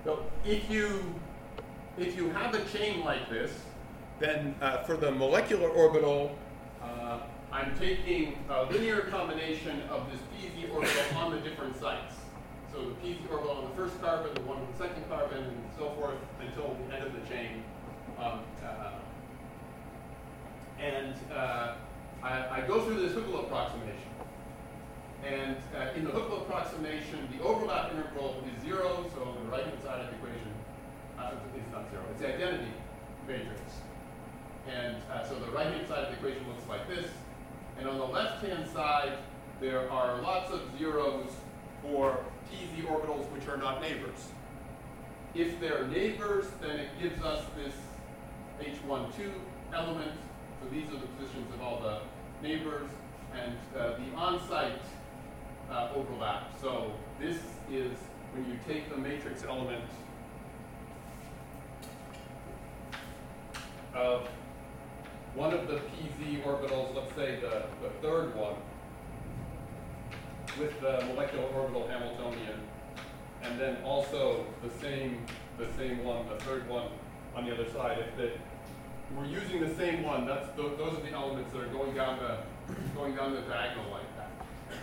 So if you have a chain like this, then for the molecular orbital, I'm taking a linear combination of this pz orbital on the different sites. So the pz orbital on the first carbon, the one on the second carbon, and so forth until the end of the chain. I go through this Huckel approximation. And in the Huckel approximation, the overlap integral is 0, so the right-hand side of the equation is not 0. It's the identity matrix. And so the right-hand side of the equation looks like this. And on the left-hand side, there are lots of zeros for pz orbitals which are not neighbors. If they're neighbors, then it gives us this H12 element. So these are the positions of all the neighbors. And the on-site overlap. So this is when you take the matrix element of one of the pz orbitals, let's say the third one, with the molecular orbital Hamiltonian, and then also the same one, the third one on the other side. If we're using the same one, those are the elements that are going down the diagonal like that.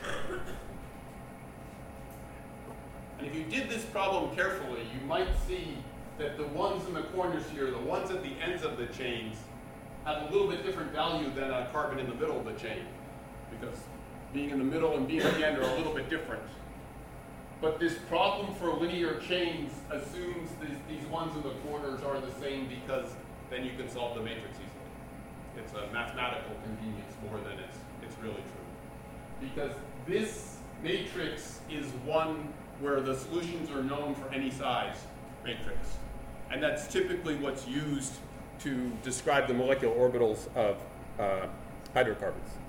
And if you did this problem carefully, you might see that the ones in the corners here, the ones at the ends of the chains, have a little bit different value than a carbon in the middle of the chain, because being in the middle and being at the end are a little bit different. But this problem for linear chains assumes these ones in the corners are the same, because then you can solve the matrix easily. It's a mathematical convenience more than it's really true. Because this matrix is one where the solutions are known for any size matrix. And that's typically what's used to describe the molecular orbitals of hydrocarbons.